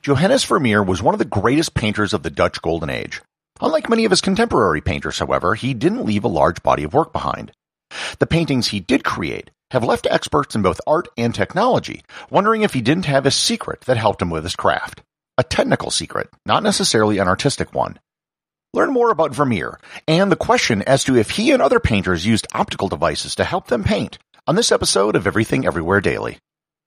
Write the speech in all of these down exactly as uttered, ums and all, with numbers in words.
Johannes Vermeer was one of the greatest painters of the Dutch Golden Age. Unlike many of his contemporary painters, however, he didn't leave a large body of work behind. The paintings he did create have left experts in both art and technology wondering if he didn't have a secret that helped him with his craft. A technical secret, not necessarily an artistic one. Learn more about Vermeer and the question as to if he and other painters used optical devices to help them paint on this episode of Everything Everywhere Daily.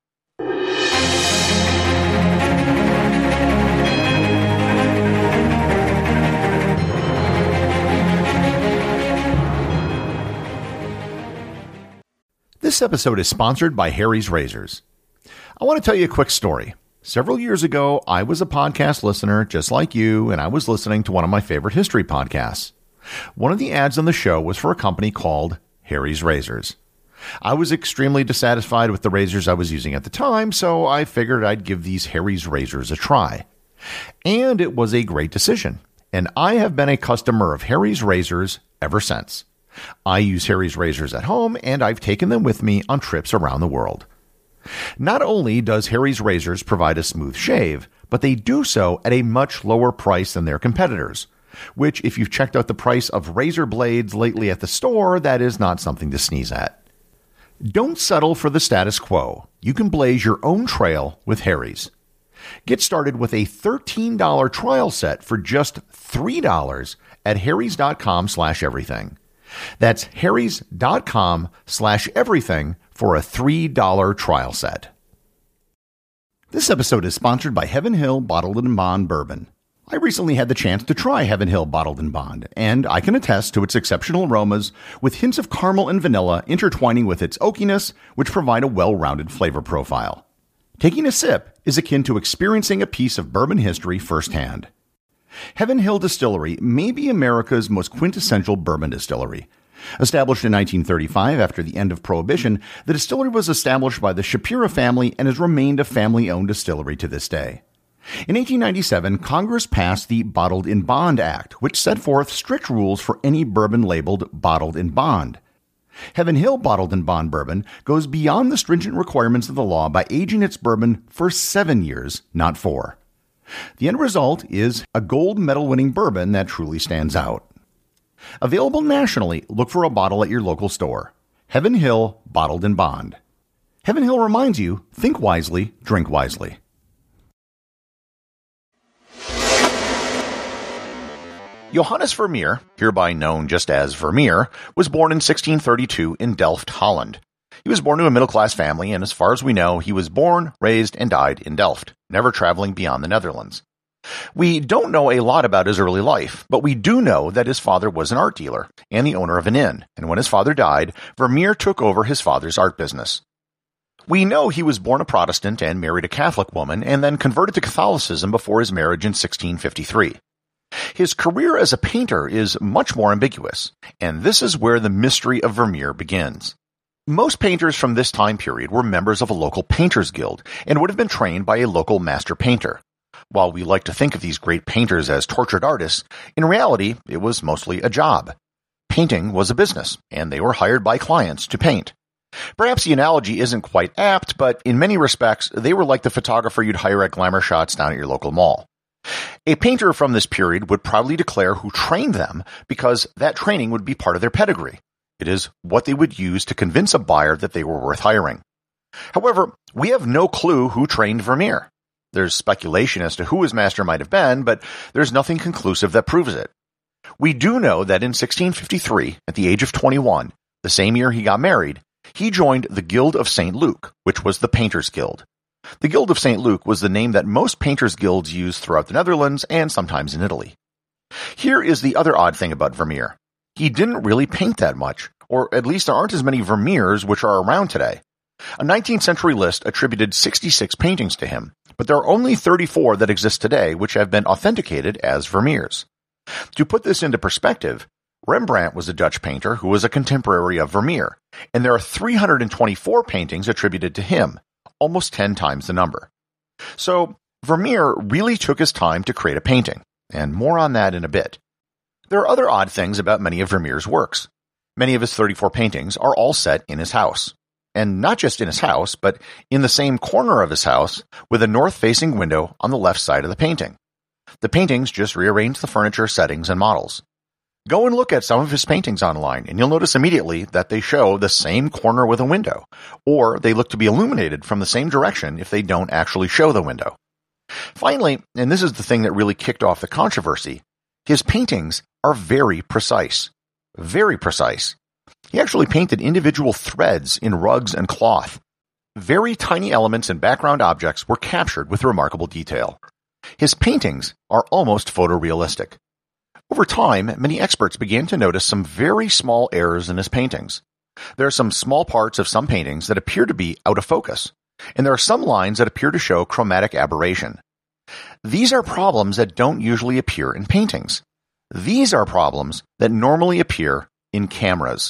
This episode is sponsored by Harry's Razors. I want to tell you a quick story. Several years ago, I was a podcast listener just like you, and I was listening to one of my favorite history podcasts. One of the ads on the show was for a company called Harry's Razors. I was extremely dissatisfied with the razors I was using at the time, so I figured I'd give these Harry's Razors a try. And it was a great decision, and I have been a customer of Harry's Razors ever since. I use Harry's Razors at home, and I've taken them with me on trips around the world. Not only does Harry's Razors provide a smooth shave, but they do so at a much lower price than their competitors, which, if you've checked out the price of razor blades lately at the store, that is not something to sneeze at. Don't settle for the status quo. You can blaze your own trail with Harry's. Get started with a thirteen dollars trial set for just three dollars at harrys.com slash everything. That's harrys.com slash everything for a three dollars trial set. This episode is sponsored by Heaven Hill Bottled and Bond Bourbon. I recently had the chance to try Heaven Hill Bottled and Bond, and I can attest to its exceptional aromas with hints of caramel and vanilla intertwining with its oakiness, which provide a well-rounded flavor profile. Taking a sip is akin to experiencing a piece of bourbon history firsthand. Heaven Hill Distillery may be America's most quintessential bourbon distillery. Established in nineteen thirty-five after the end of Prohibition, the distillery was established by the Shapira family and has remained a family-owned distillery to this day. In eighteen ninety-seven, Congress passed the Bottled in Bond Act, which set forth strict rules for any bourbon labeled Bottled in Bond. Heaven Hill Bottled in Bond Bourbon goes beyond the stringent requirements of the law by aging its bourbon for seven years, not four. The end result is a gold medal-winning bourbon that truly stands out. Available nationally, look for a bottle at your local store. Heaven Hill Bottled in Bond. Heaven Hill reminds you, think wisely, drink wisely. Johannes Vermeer, hereby known just as Vermeer, was born in sixteen thirty-two in Delft, Holland. He was born to a middle-class family, and as far as we know, he was born, raised, and died in Delft, never traveling beyond the Netherlands. We don't know a lot about his early life, but we do know that his father was an art dealer and the owner of an inn, and when his father died, Vermeer took over his father's art business. We know he was born a Protestant and married a Catholic woman, and then converted to Catholicism before his marriage in sixteen fifty-three. His career as a painter is much more ambiguous, and this is where the mystery of Vermeer begins. Most painters from this time period were members of a local painters guild and would have been trained by a local master painter. While we like to think of these great painters as tortured artists, in reality, it was mostly a job. Painting was a business, and they were hired by clients to paint. Perhaps the analogy isn't quite apt, but in many respects, they were like the photographer you'd hire at Glamour Shots down at your local mall. A painter from this period would proudly declare who trained them because that training would be part of their pedigree. It is what they would use to convince a buyer that they were worth hiring. However, we have no clue who trained Vermeer. There's speculation as to who his master might have been, but there's nothing conclusive that proves it. We do know that in sixteen fifty-three, at the age of twenty-one, the same year he got married, he joined the Guild of Saint Luke, which was the Painters Guild. The Guild of Saint Luke was the name that most painters' guilds used throughout the Netherlands and sometimes in Italy. Here is the other odd thing about Vermeer. He didn't really paint that much, or at least there aren't as many Vermeers which are around today. A nineteenth century list attributed sixty-six paintings to him, but there are only thirty-four that exist today which have been authenticated as Vermeers. To put this into perspective, Rembrandt was a Dutch painter who was a contemporary of Vermeer, and there are three hundred twenty-four paintings attributed to him, almost ten times the number. So, Vermeer really took his time to create a painting, and more on that in a bit. There are other odd things about many of Vermeer's works. Many of his thirty-four paintings are all set in his house. and not just in his house, but in the same corner of his house with a north-facing window on the left side of the painting. The paintings just rearranged the furniture, settings, and models. Go and look at some of his paintings online, and you'll notice immediately that they show the same corner with a window, or they look to be illuminated from the same direction if they don't actually show the window. Finally, and this is the thing that really kicked off the controversy, his paintings are very precise. Very precise. He actually painted individual threads in rugs and cloth. Very tiny elements and background objects were captured with remarkable detail. His paintings are almost photorealistic. Over time, many experts began to notice some very small errors in his paintings. There are some small parts of some paintings that appear to be out of focus, and there are some lines that appear to show chromatic aberration. These are problems that don't usually appear in paintings. These are problems that normally appear in cameras.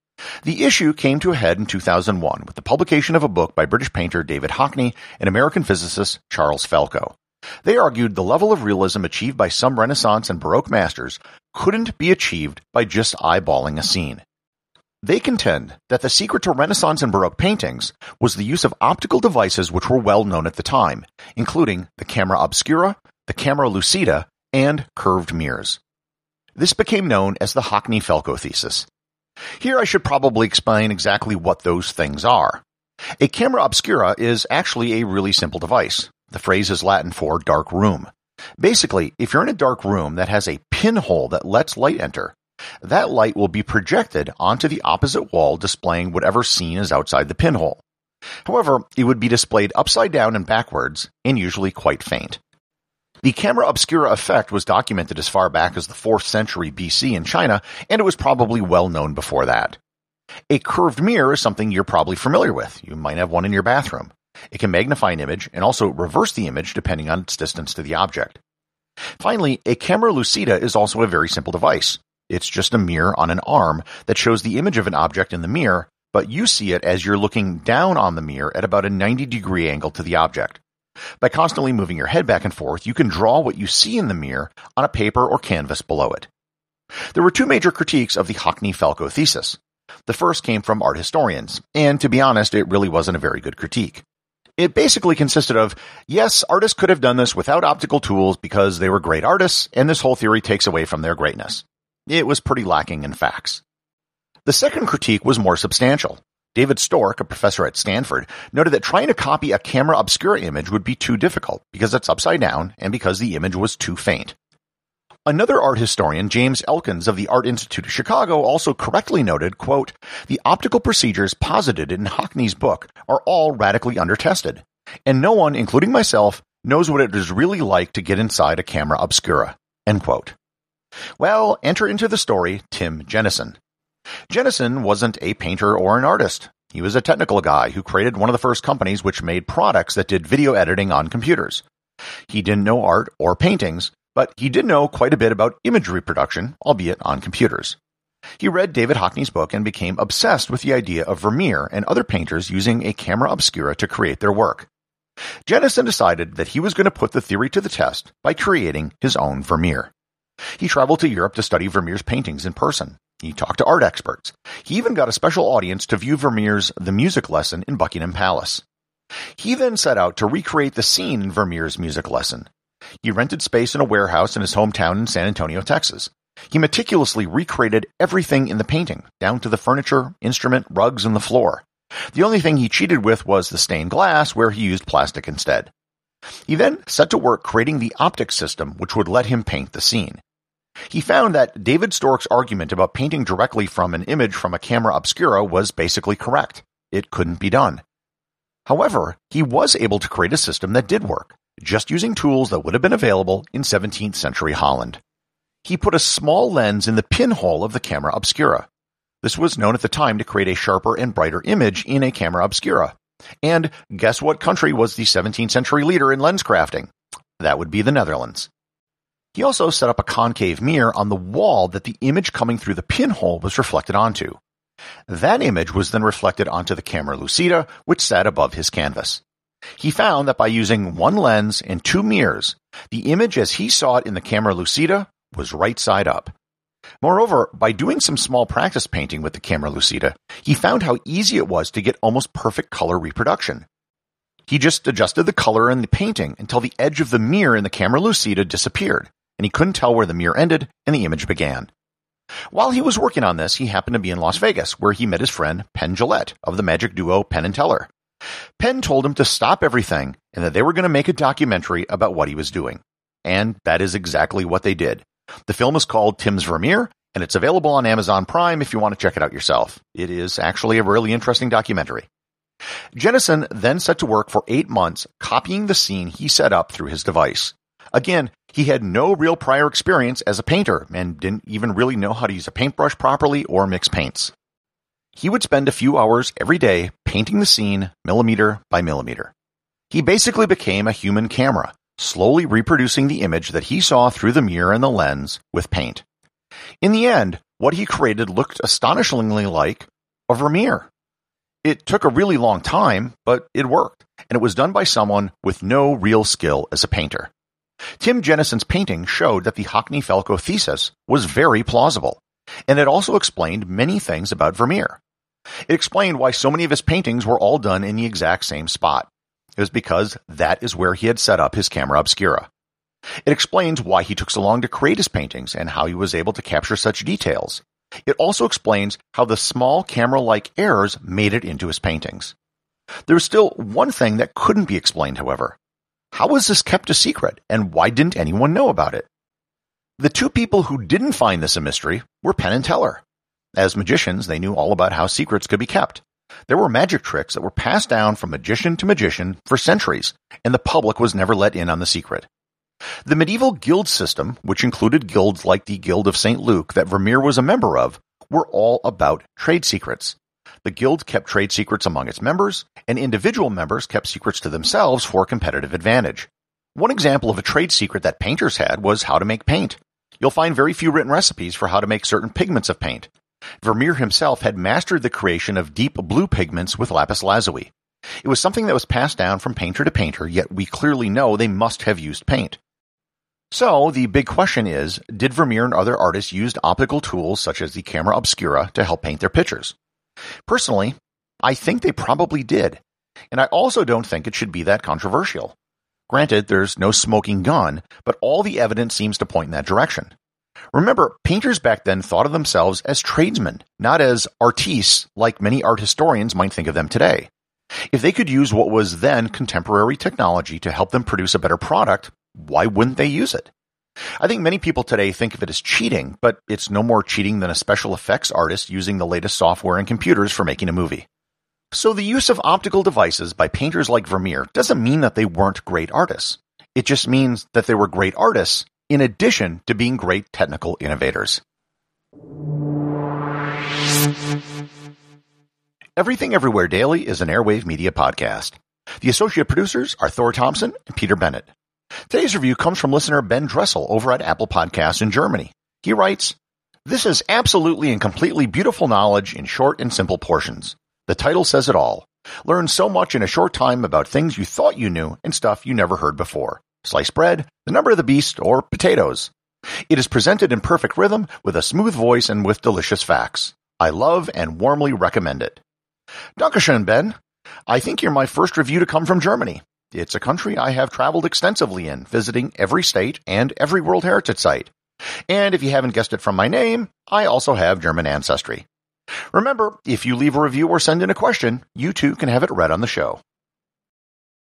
The issue came to a head in two thousand one with the publication of a book by British painter David Hockney and American physicist Charles Falco. They argued the level of realism achieved by some Renaissance and Baroque masters couldn't be achieved by just eyeballing a scene. They contend that the secret to Renaissance and Baroque paintings was the use of optical devices which were well known at the time, including the camera obscura, the camera lucida, and curved mirrors. This became known as the Hockney-Falco thesis. Here I should probably explain exactly what those things are. A camera obscura is actually a really simple device. The phrase is Latin for dark room. Basically, if you're in a dark room that has a pinhole that lets light enter, that light will be projected onto the opposite wall displaying whatever scene is outside the pinhole. However, it would be displayed upside down and backwards, and usually quite faint. The camera obscura effect was documented as far back as the fourth century B C in China, and it was probably well known before that. A curved mirror is something you're probably familiar with. You might have one in your bathroom. It can magnify an image and also reverse the image depending on its distance to the object. Finally, a camera lucida is also a very simple device. It's just a mirror on an arm that shows the image of an object in the mirror, but you see it as you're looking down on the mirror at about a ninety degree angle to the object. By constantly moving your head back and forth, you can draw what you see in the mirror on a paper or canvas below it. There were two major critiques of the Hockney-Falco thesis. The first came from art historians, and to be honest, it really wasn't a very good critique. It basically consisted of, yes, artists could have done this without optical tools because they were great artists, and this whole theory takes away from their greatness. It was pretty lacking in facts. The second critique was more substantial. David Stork, a professor at Stanford, noted that trying to copy a camera obscura image would be too difficult because it's upside down and because the image was too faint. Another art historian, James Elkins of the Art Institute of Chicago, also correctly noted, quote, "The optical procedures posited in Hockney's book are all radically undertested, and no one, including myself, knows what it is really like to get inside a camera obscura." End quote. Well, enter into the story Tim Jennison. Jennison wasn't a painter or an artist. He was a technical guy who created one of the first companies which made products that did video editing on computers. He didn't know art or paintings, but he did know quite a bit about image reproduction, albeit on computers. He read David Hockney's book and became obsessed with the idea of Vermeer and other painters using a camera obscura to create their work. Jennison decided that he was going to put the theory to the test by creating his own Vermeer. He traveled to Europe to study Vermeer's paintings in person. He talked to art experts. He even got a special audience to view Vermeer's The Music Lesson in Buckingham Palace. He then set out to recreate the scene in Vermeer's music lesson. He rented space in a warehouse in his hometown in San Antonio, Texas. He meticulously recreated everything in the painting, down to the furniture, instrument, rugs, and the floor. The only thing he cheated with was the stained glass, where he used plastic instead. He then set to work creating the optic system which would let him paint the scene. He found that David Stork's argument about painting directly from an image from a camera obscura was basically correct. It couldn't be done. However, he was able to create a system that did work, just using tools that would have been available in seventeenth century Holland. He put a small lens in the pinhole of the camera obscura. This was known at the time to create a sharper and brighter image in a camera obscura. And guess what country was the seventeenth century leader in lens crafting? That would be the Netherlands. He also set up a concave mirror on the wall that the image coming through the pinhole was reflected onto. That image was then reflected onto the camera lucida, which sat above his canvas. He found that by using one lens and two mirrors, the image as he saw it in the camera lucida was right side up. Moreover, by doing some small practice painting with the camera lucida, he found how easy it was to get almost perfect color reproduction. He just adjusted the color in the painting until the edge of the mirror in the camera lucida disappeared, and he couldn't tell where the mirror ended and the image began. While he was working on this, he happened to be in Las Vegas, where he met his friend Penn Jillette of the magic duo Penn and Teller. Penn told him to stop everything and that they were going to make a documentary about what he was doing. And that is exactly what they did. The film is called Tim's Vermeer, and it's available on Amazon Prime if you want to check it out yourself. It is actually a really interesting documentary. Jennison then set to work for eight months copying the scene he set up through his device. Again, he had no real prior experience as a painter and didn't even really know how to use a paintbrush properly or mix paints. He would spend a few hours every day painting the scene millimeter by millimeter. He basically became a human camera, slowly reproducing the image that he saw through the mirror and the lens with paint. In the end, what he created looked astonishingly like a Vermeer. It took a really long time, but it worked, and it was done by someone with no real skill as a painter. Tim Jennison's painting showed that the Hockney-Falco thesis was very plausible, and it also explained many things about Vermeer. It explained why so many of his paintings were all done in the exact same spot. It was because that is where he had set up his camera obscura. It explains why he took so long to create his paintings and how he was able to capture such details. It also explains how the small camera-like errors made it into his paintings. There was still one thing that couldn't be explained, however. How was this kept a secret, and why didn't anyone know about it? The two people who didn't find this a mystery were Penn and Teller. As magicians, they knew all about how secrets could be kept. There were magic tricks that were passed down from magician to magician for centuries, and the public was never let in on the secret. The medieval guild system, which included guilds like the Guild of Saint Luke that Vermeer was a member of, were all about trade secrets. The guild kept trade secrets among its members, and individual members kept secrets to themselves for competitive advantage. One example of a trade secret that painters had was how to make paint. You'll find very few written recipes for how to make certain pigments of paint. Vermeer himself had mastered the creation of deep blue pigments with lapis lazuli. It was something that was passed down from painter to painter, yet we clearly know they must have used paint. So, the big question is, did Vermeer and other artists use optical tools such as the camera obscura to help paint their pictures? Personally, I think they probably did, and I also don't think it should be that controversial. Granted, there's no smoking gun, but all the evidence seems to point in that direction. Remember, painters back then thought of themselves as tradesmen, not as artistes like many art historians might think of them today. If they could use what was then contemporary technology to help them produce a better product, why wouldn't they use it? I think many people today think of it as cheating, but it's no more cheating than a special effects artist using the latest software and computers for making a movie. So the use of optical devices by painters like Vermeer doesn't mean that they weren't great artists. It just means that they were great artists in addition to being great technical innovators. Everything Everywhere Daily is an Airwave Media podcast. The associate producers are Thor Thompson and Peter Bennett. Today's review comes from listener Ben Dressel over at Apple Podcasts in Germany. He writes, "This is absolutely and completely beautiful knowledge in short and simple portions. The title says it all. Learn so much in a short time about things you thought you knew and stuff you never heard before. Sliced bread, the number of the beast, or potatoes. It is presented in perfect rhythm with a smooth voice and with delicious facts. I love and warmly recommend it." Dankeschön, Ben. I think you're my first review to come from Germany. It's a country I have traveled extensively in, visiting every state and every World Heritage Site. And if you haven't guessed it from my name, I also have German ancestry. Remember, if you leave a review or send in a question, you too can have it read on the show.